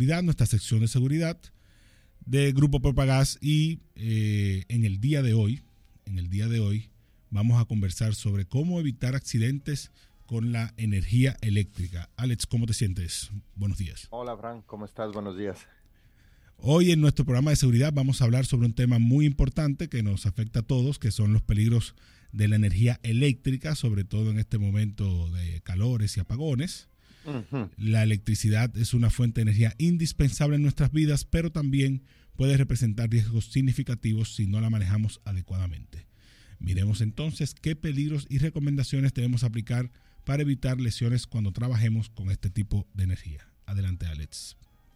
seguridad, nuestra sección de seguridad de Grupo Propagás y en el día de hoy vamos a conversar sobre cómo evitar accidentes con la energía eléctrica. Alex, ¿cómo te sientes? Buenos días. Hola, Fran, ¿cómo estás? Buenos días. Hoy en nuestro programa de seguridad vamos a hablar sobre un tema muy importante que nos afecta a todos, que son los peligros de la energía eléctrica, sobre todo en este momento de calores y apagones. La electricidad es una fuente de energía indispensable en nuestras vidas, pero también puede representar riesgos significativos si no la manejamos adecuadamente. Miremos entonces qué peligros y recomendaciones debemos aplicar para evitar lesiones cuando trabajemos con este tipo de energía. Adelante, Alex.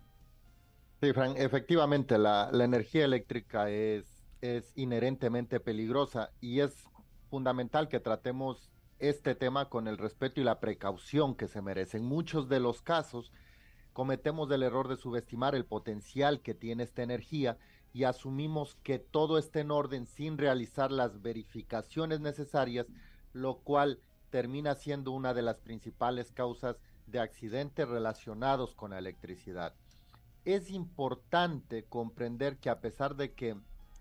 Sí, Fran, efectivamente la energía eléctrica es inherentemente peligrosa y es fundamental que tratemos este tema con el respeto y la precaución que se merece. En muchos de los casos cometemos el error de subestimar el potencial que tiene esta energía y asumimos que todo está en orden sin realizar las verificaciones necesarias, lo cual termina siendo una de las principales causas de accidentes relacionados con la electricidad. Es importante comprender que a pesar de que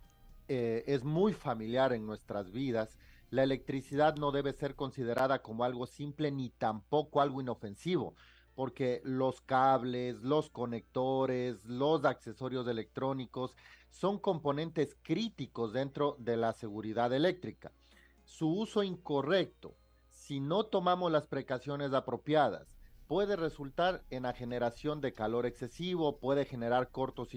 es muy familiar en nuestras vidas, la electricidad no debe ser considerada como algo simple ni tampoco algo inofensivo, porque los cables, los conectores, los accesorios electrónicos son componentes críticos dentro de la seguridad eléctrica. Su uso incorrecto, si no tomamos las precauciones apropiadas, puede resultar en la generación de calor excesivo, puede generar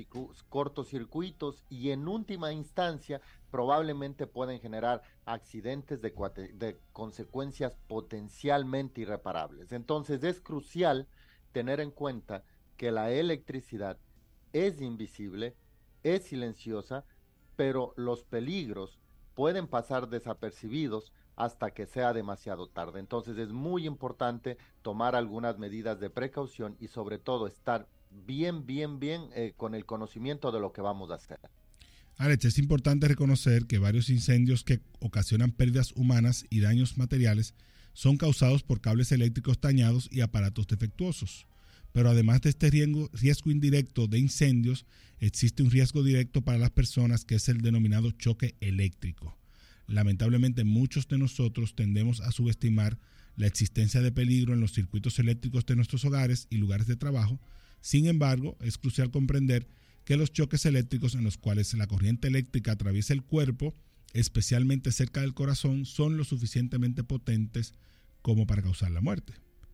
cortocircuitos y en última instancia probablemente pueden generar accidentes de consecuencias potencialmente irreparables. Entonces es crucial tener en cuenta que la electricidad es invisible, es silenciosa, pero los peligros pueden pasar desapercibidos hasta que sea demasiado tarde. Entonces es muy importante tomar algunas medidas de precaución y sobre todo estar bien con el conocimiento de lo que vamos a hacer. Alex, es importante reconocer que varios incendios que ocasionan pérdidas humanas y daños materiales son causados por cables eléctricos dañados y aparatos defectuosos. Pero además de este riesgo indirecto de incendios, existe un riesgo directo para las personas que es el denominado choque eléctrico. Lamentablemente, muchos de nosotros tendemos a subestimar la existencia de peligro en los circuitos eléctricos de nuestros hogares y lugares de trabajo. Sin embargo, es crucial comprender que los choques eléctricos en los cuales la corriente eléctrica atraviesa el cuerpo, especialmente cerca del corazón, son lo suficientemente potentes como para causar la muerte.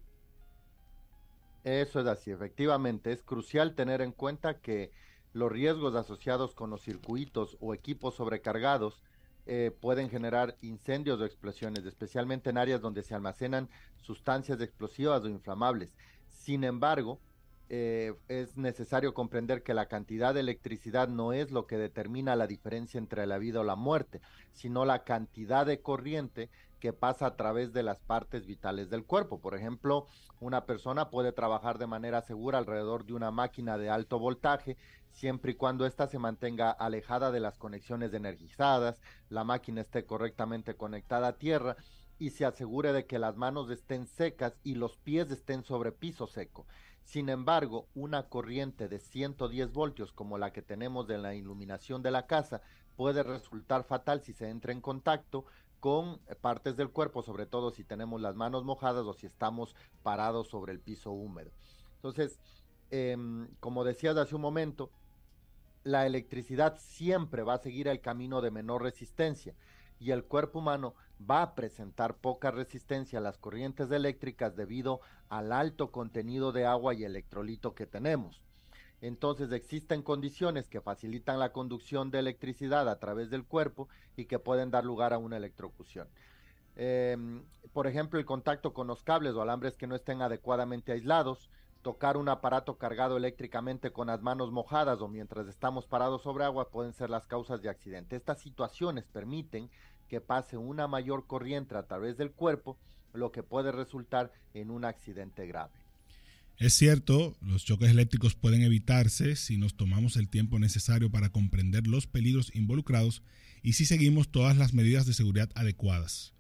Eso es así, efectivamente. Es crucial tener en cuenta que los riesgos asociados con los circuitos o equipos sobrecargados pueden generar incendios o explosiones, especialmente en áreas donde se almacenan sustancias explosivas o inflamables. Sin embargo, es necesario comprender que la cantidad de electricidad no es lo que determina la diferencia entre la vida o la muerte, sino la cantidad de corriente que pasa a través de las partes vitales del cuerpo. Por ejemplo, una persona puede trabajar de manera segura alrededor de una máquina de alto voltaje, siempre y cuando ésta se mantenga alejada de las conexiones energizadas, la máquina esté correctamente conectada a tierra y se asegure de que las manos estén secas y los pies estén sobre piso seco. Sin embargo, una corriente de 110 voltios como la que tenemos en la iluminación de la casa puede resultar fatal si se entra en contacto con partes del cuerpo, sobre todo si tenemos las manos mojadas o si estamos parados sobre el piso húmedo. Entonces, como decías hace un momento, la electricidad siempre va a seguir el camino de menor resistencia y el cuerpo humano va a presentar poca resistencia a las corrientes eléctricas debido al alto contenido de agua y electrolito que tenemos. Entonces existen condiciones que facilitan la conducción de electricidad a través del cuerpo y que pueden dar lugar a una electrocución. Por ejemplo, el contacto con los cables o alambres que no estén adecuadamente aislados, tocar un aparato cargado eléctricamente con las manos mojadas o mientras estamos parados sobre agua pueden ser las causas de accidente. Estas situaciones permiten que pase una mayor corriente a través del cuerpo, lo que puede resultar en un accidente grave. Es cierto, los choques eléctricos pueden evitarse si nos tomamos el tiempo necesario para comprender los peligros involucrados y si seguimos todas las medidas de seguridad adecuadas.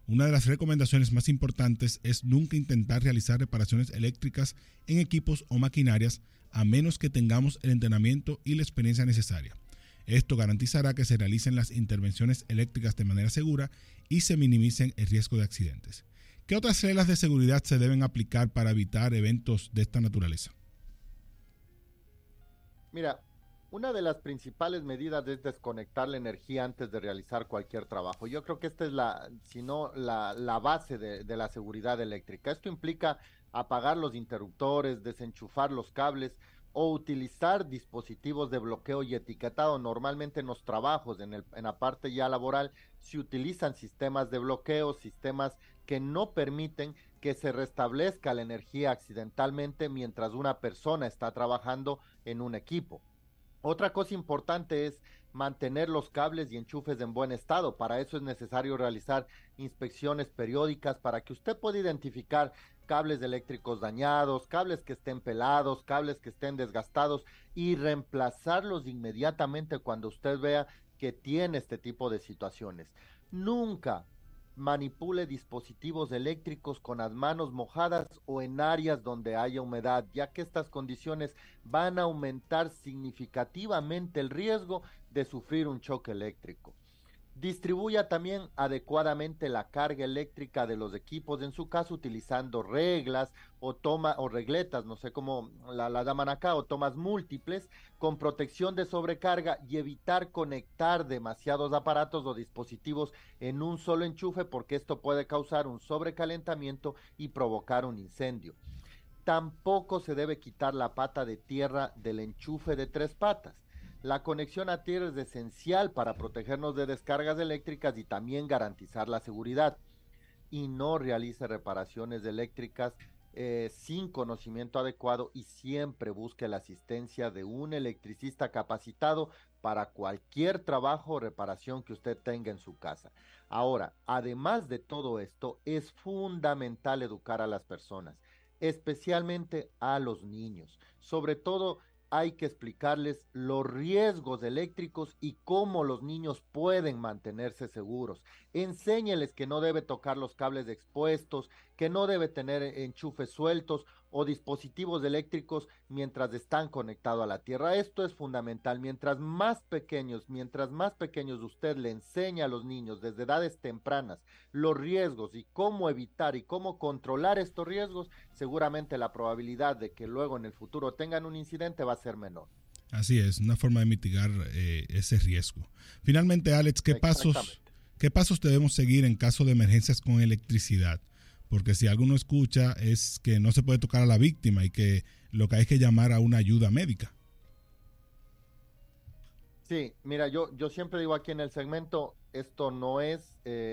Una de las recomendaciones más importantes es nunca intentar realizar reparaciones eléctricas en equipos o maquinarias a menos que tengamos el entrenamiento y la experiencia necesaria. Esto garantizará que se realicen las intervenciones eléctricas de manera segura y se minimicen el riesgo de accidentes. ¿Qué otras reglas de seguridad se deben aplicar para evitar eventos de esta naturaleza? Mira, una de las principales medidas es desconectar la energía antes de realizar cualquier trabajo. Yo creo que esta es si no la base de la seguridad eléctrica. Esto implica apagar los interruptores, desenchufar los cables o utilizar dispositivos de bloqueo y etiquetado. Normalmente en los trabajos, en la parte ya laboral, se utilizan sistemas de bloqueo, sistemas que no permiten que se restablezca la energía accidentalmente mientras una persona está trabajando en un equipo. Otra cosa importante es mantener los cables y enchufes en buen estado. Para eso es necesario realizar inspecciones periódicas para que usted pueda identificar cables eléctricos dañados, cables que estén pelados, cables que estén desgastados y reemplazarlos inmediatamente cuando usted vea que tiene este tipo de situaciones. Nunca manipule dispositivos eléctricos con las manos mojadas o en áreas donde haya humedad, ya que estas condiciones van a aumentar significativamente el riesgo de sufrir un choque eléctrico. Distribuya también adecuadamente la carga eléctrica de los equipos, en su caso utilizando reglas o regletas, no sé cómo la llaman acá, o tomas múltiples con protección de sobrecarga y evitar conectar demasiados aparatos o dispositivos en un solo enchufe porque esto puede causar un sobrecalentamiento y provocar un incendio. Tampoco se debe quitar la pata de tierra del enchufe de 3 patas. La conexión a tierra es esencial para protegernos de descargas eléctricas y también garantizar la seguridad. Y no realice reparaciones eléctricas sin conocimiento adecuado y siempre busque la asistencia de un electricista capacitado para cualquier trabajo o reparación que usted tenga en su casa. Ahora, además de todo esto, es fundamental educar a las personas, especialmente a los niños. Sobre todo, hay que explicarles los riesgos eléctricos y cómo los niños pueden mantenerse seguros. Enséñeles que no debe tocar los cables expuestos, que no debe tener enchufes sueltos o dispositivos eléctricos mientras están conectados a la tierra. Esto es fundamental. Mientras más pequeños usted le enseña a los niños desde edades tempranas los riesgos y cómo evitar y cómo controlar estos riesgos, seguramente la probabilidad de que luego en el futuro tengan un incidente va a ser menor. Así es, una forma de mitigar ese riesgo. Finalmente, Alex, ¿qué pasos debemos seguir en caso de emergencias con electricidad? Porque si alguno escucha es que no se puede tocar a la víctima y que lo que hay que llamar a una ayuda médica. Sí, mira, yo siempre digo aquí en el segmento, esto no es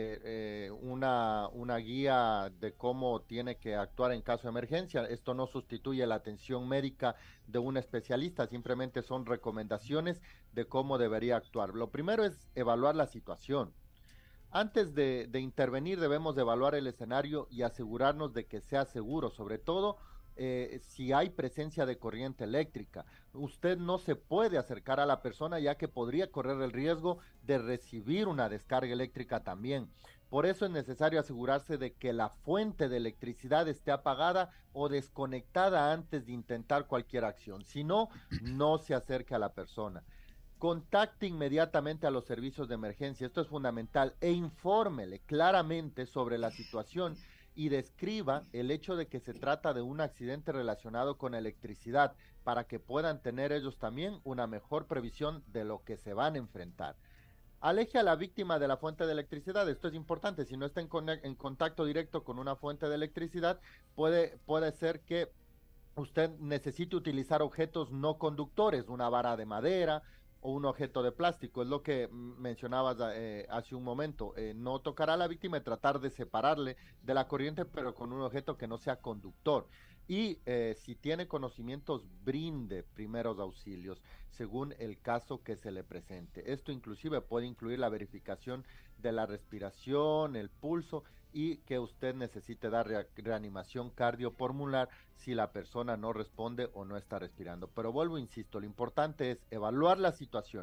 una guía de cómo tiene que actuar en caso de emergencia, esto no sustituye la atención médica de un especialista, simplemente son recomendaciones de cómo debería actuar. Lo primero es evaluar la situación. Antes de intervenir debemos evaluar el escenario y asegurarnos de que sea seguro, sobre todo si hay presencia de corriente eléctrica. Usted no se puede acercar a la persona ya que podría correr el riesgo de recibir una descarga eléctrica también. Por eso es necesario asegurarse de que la fuente de electricidad esté apagada o desconectada antes de intentar cualquier acción. Si no, no se acerque a la persona. Contacte inmediatamente a los servicios de emergencia, esto es fundamental, e infórmele claramente sobre la situación y describa el hecho de que se trata de un accidente relacionado con electricidad para que puedan tener ellos también una mejor previsión de lo que se van a enfrentar. Aleje a la víctima de la fuente de electricidad, esto es importante, si no está en contacto directo con una fuente de electricidad, puede ser que usted necesite utilizar objetos no conductores, una vara de madera o un objeto de plástico, es lo que mencionabas hace un momento, no tocar a la víctima y tratar de separarle de la corriente, pero con un objeto que no sea conductor. Y si tiene conocimientos, brinde primeros auxilios según el caso que se le presente. Esto inclusive puede incluir la verificación de la respiración, el pulso y que usted necesite dar reanimación cardiopulmonar si la persona no responde o no está respirando. Pero vuelvo, insisto, lo importante es evaluar la situación.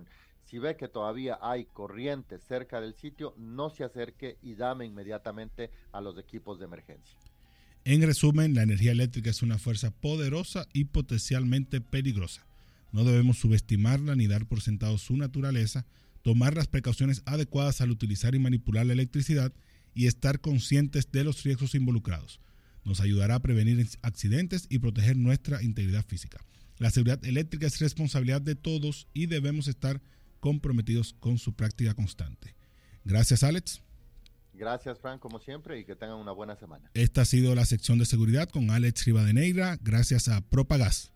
Si ve que todavía hay corriente cerca del sitio, no se acerque y llame inmediatamente a los equipos de emergencia. En resumen, la energía eléctrica es una fuerza poderosa y potencialmente peligrosa. No debemos subestimarla ni dar por sentado su naturaleza, tomar las precauciones adecuadas al utilizar y manipular la electricidad y estar conscientes de los riesgos involucrados. Nos ayudará a prevenir accidentes y proteger nuestra integridad física. La seguridad eléctrica es responsabilidad de todos y debemos estar comprometidos con su práctica constante. Gracias, Alex. Gracias, Frank, como siempre, y que tengan una buena semana. Esta ha sido la sección de seguridad con Alex Rivadeneira, gracias a Propagás.